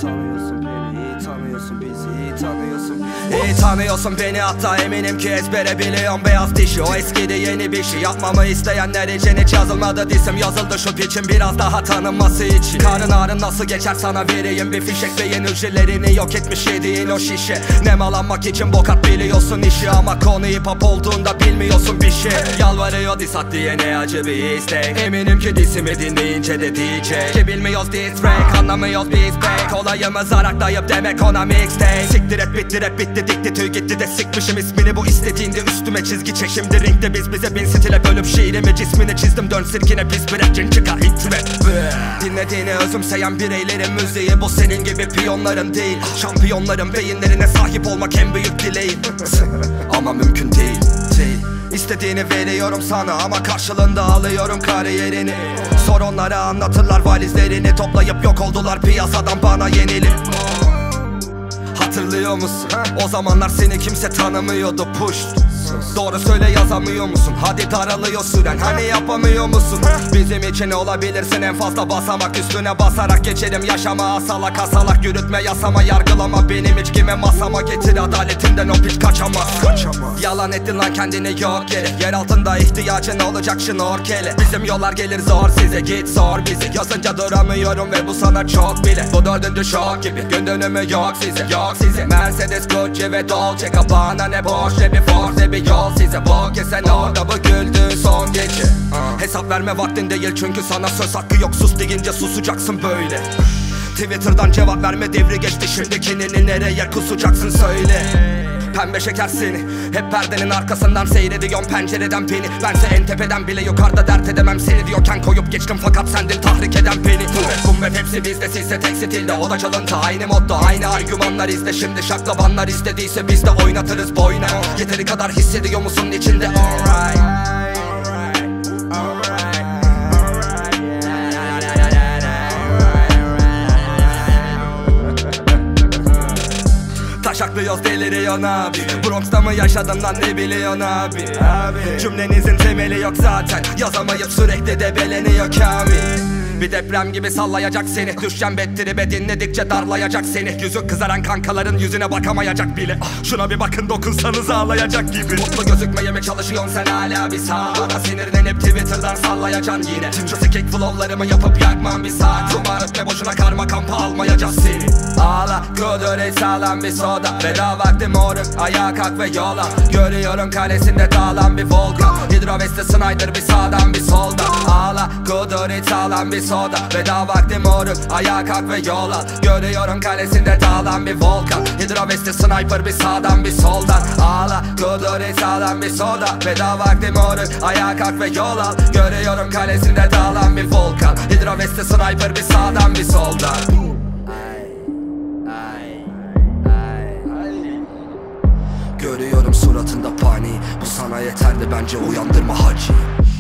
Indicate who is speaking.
Speaker 1: tanıyorsun beni, iyi tanıyorsun bizi, iyi tanıyorsun. İyi tanıyorsun beni, hatta eminim ki ezbere biliyorum beyaz dişi. O eskidi, yeni bir şey yapmamı isteyenler için hiç yazılmadı disim, yazıldı şu piçin biraz daha tanınması için. Karın ağrın nasıl geçer sana vereyim bir fişek, beyin hücrelerini yok etmiş yediğin o şişe. Nemalanmak için bokat biliyorsun işi, ama konu hip hop olduğunda bilmiyorsun bir şey. Yalvarıyor disat diye ne acı bir istek, eminim ki disimi dinleyince de diyecek ki bilmiyoruz diss track, anlamıyoruz biz pek. Olayımız araklayıp demek ona mixtape. Siktir et bitti rap bitti dikti tüy gitti de sikmişim ismini, bu istediğinde üstüme çizgi çek. Şimdi ringde biz bize bin stile bölüp şiirimi cismini çizdim, dön sirkine pis bir rap cin çıkar itme. Dinlediğini özümseyen bireylerin müziği, bu senin gibi piyonların değil. Şampiyonların beyinlerine sahip olmak en büyük dileğim. Ama mümkün değil. İstediğini veriyorum sana ama karşılığında alıyorum kariyerini. Sor onlara, anlatırlar valizlerini toplayıp yok oldular piyasadan bana yenilip. Hatırlıyor musun? O zamanlar seni kimse tanımıyordu, push. Doğru söyle, yazamıyor musun? Hadi daralıyor süren, hani yapamıyor musun? Bizim için olabilirsin en fazla basamak, üstüne basarak geçelim yaşama. Asalak asalak yürütme yasama, yargılama benim hiç kime masama. Getir adaletinden, o piç kaçamaz. Yalan ettin lan kendini yok yere, yer altında ihtiyacın olacak şnorkele. Bizim yollar gelir zor, size git sor bizi. Yazınca duramıyorum ve bu sana çok bile. Bu dördüncü şok gibi, gün dönümü yok size, yok size. Mercedes, Gucci ve Dolce Gabbana, ne boş ne bir force ne bir yol size. Bok ya sen orada bu güldüğün son gece. Hesap verme vaktin değil çünkü sana söz hakkı yok, sus deyince susacaksın böyle. Twitter'dan cevap verme devri geçti, şimdi kinini nereye kusacaksın söyle. Pembe şeker seni, hep perdenin arkasından seyrediyorsun pencereden beni. Bense en tepeden bile yukarıda dert edemem seni diyorken koyup geçtim, fakat sendin tahrik eden beni. Bum rap hepsi bizde, sizse tek stilde, o da çalıntı aynı modda, aynı argümanlar izle. Şimdi şaklabanlar istediyse biz de oynatırız boyuna. Yeteri kadar hissediyor musun içinde? Alright. Taşaklıyoruz deliriyorsun abi, Bronx'ta mı yaşadın lan ne biliyorsun abi? Cümlenizin temeli yok zaten, yazamayıp sürekli debeleniyor Kamil. Bir deprem gibi sallayacak seni, düşeceğim bettribe dinledikçe darlayacak seni. Yüzü kızaran kankaların yüzüne bakamayacak bile. Şuna bir bakın, dokunsanız ağlayacak gibi. Mutlu gözükmeye mi çalışıyorsun sen hala bir saat? Bana sinirlenip Twitter'dan sallayacaksın yine. Şu sikik flowlarımı yapıp yakmam bir saat. Umarım ve boşuna karma kampa almayacağız seni. Ağla, Good'u sağlam bir soda, veda vakti moruk, ayağa kalk ve yola. Görüyorum kalesinde dağılan bir volkan, hidroveste Snyder bir sağdan bir solda. Ağla, Good'u sağlam bir soda, veda vakti moruk, ayağa kalk ve yola. Görüyorum kalesinde dağılan bir volkan, hidroveste sniper bir sağdan bir soldan. Ağla, Good'u sağlam bir soda, veda vakti moruk, ayağa kalk ve yola. Görüyorum kalesinde dağılan bir volkan, hidroveste sniper bir sağdan bir soldan. Görüyorum suratında paniği, bu sana yeterli bence, uyandırma hacı.